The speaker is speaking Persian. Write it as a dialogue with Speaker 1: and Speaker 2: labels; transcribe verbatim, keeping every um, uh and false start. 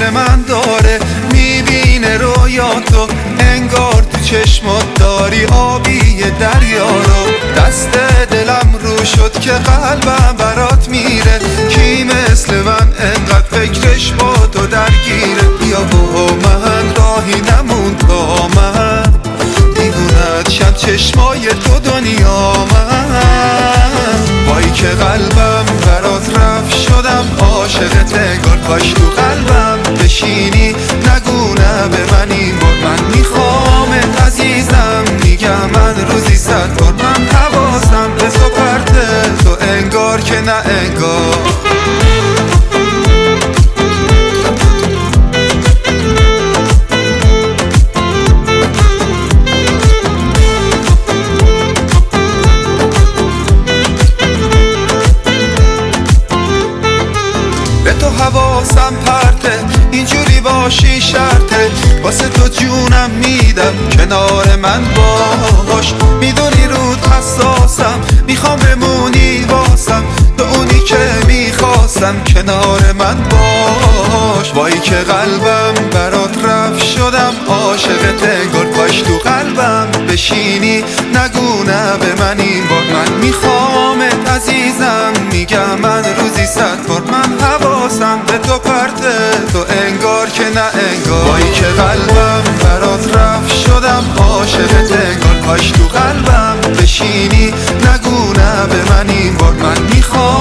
Speaker 1: مثل من داره، میبینه رویاتو انگار تو چشمات داری آبی دریا رو. دست دلم رو شد که قلبم برات میره، کی مثل من انقدر فکرش با تو درگیره. بیا با من راهی نمون تا من دیوونت شم، چشمای تو دنیا من. وای که قلبم برات رفت شدم عاشقت، انگار کاش تو قلبم بشینی نگو نه به من این بار. من میخوامت عزیزم، میگم من روزی صد بار. من حواسم به تو پرته، تو انگار که نه انگار. به تو حواسم پرته، اینجوری باشی شرطه، واسه تو جونم میدم کنار من باش. میدونی رود حساسم، میخوام بمونی واسم، تو اونی که میخواستم کنار من باش. وای که قلبم برات رفت شدم عاشقت، انگار کاش تو قلبم بشینی نگو نه به من این بار. من میخوامت عزیزم، میگم من روزی صد بار. من حواسم به تو پرته، تو انگار که نه انگار. وای که قلبم برات رفت شدم عاشقت، انگار کاش تو قلبم بشینی نگو نه به من این بار. من میخوام